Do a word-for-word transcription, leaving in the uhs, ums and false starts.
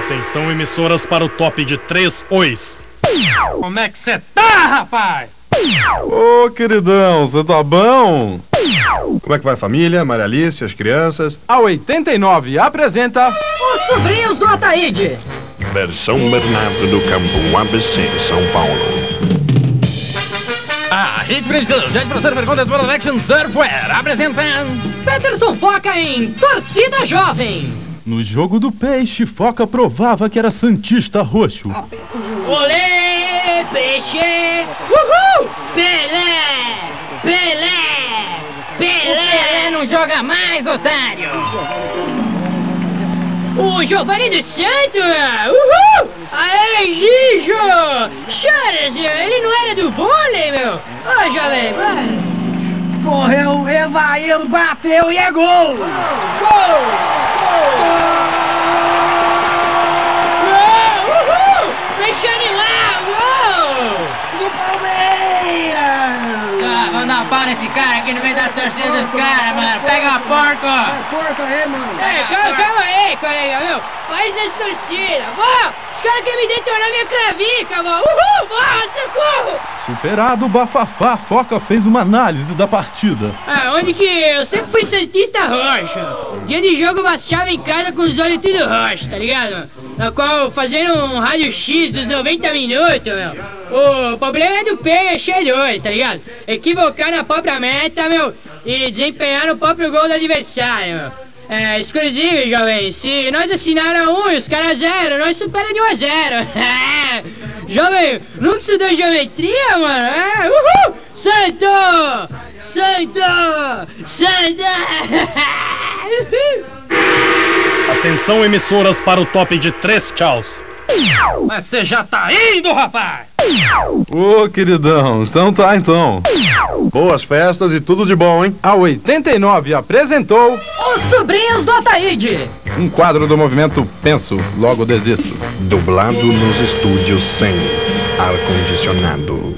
Atenção, emissoras, para o top de três ois. Como é que você tá, rapaz? Ô, queridão, você tá bom? Como é que vai a família, Maria Alice, as crianças? A oitenta e nove apresenta Os Sobrinhos do Ataíde. Versão Bernardo do Campo, A B C, São Paulo. a Hit Prediction, gente para ser perguntas para o Action Surfware, apresentando Peterson foca em Torcida Jovem. No jogo do peixe, Foca provava que era santista roxo. Olê, peixe! Uhul! Pelé! Pelé! Pelé! O Pelé não joga mais, otário! O Giovanni dos Santos! Uhul! Aê, Gijo! Choras, ele não era do vôlei, meu! Ô, jovem, para! Correu, Evair, bateu e é gol! Gol! Gol! Gol! Uhul! Deixa animar! Gol! Do Palmeiras! Ah, vamos dar um pau nesse cara aqui no meio das torcidas dos caras, mano! Pega a porco! É porco aí, mano! É, calma, calma aí, colega, meu! Faz as torcidas! Vó! Os caras querem me detonar minha clavícula, vó! Uhul! Vó, socorro! Superado o bafafá, Foca fez uma análise da partida. Ah, onde que eu sempre fui santista roxo. Dia de jogo eu baixava em casa com os olhos tudo roxo, tá ligado? Na qual fazendo um raio-x dos noventa minutos, meu. O problema é do peixe dois, tá ligado? Equivocar na própria meta, meu, e desempenhar no próprio gol do adversário, meu. É, exclusivo, jovem, se nós assinaram um e os caras zero, nós supera de um a zero. Jovem, nunca estudou geometria, mano? É, uhul! Santo! Santo! Santo! Atenção, emissoras, para o top de três tchauz. Mas você já tá indo, rapaz! Ô, queridão, então tá então. Boas festas e tudo de bom, hein? A oitenta e nove apresentou Os Sobrinhos do Ataíde. Um quadro do movimento Penso, Logo Desisto. Dublado nos estúdios sem ar-condicionado.